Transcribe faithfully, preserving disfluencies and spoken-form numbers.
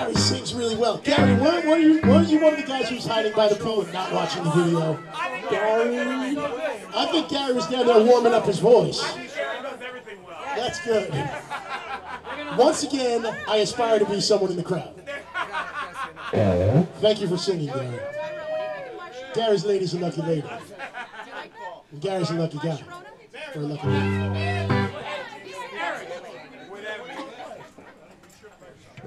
Gary sings really well. Gary, weren't, weren't, you, weren't you one of the guys who was hiding by the pool and not watching the video? Gary? I think Gary was down there warming up his voice. That's good. Once again, I aspire to be someone in the crowd. Thank you for singing, Gary. Gary's lady's a lucky lady. And Gary's a lucky guy. Or a lucky lady.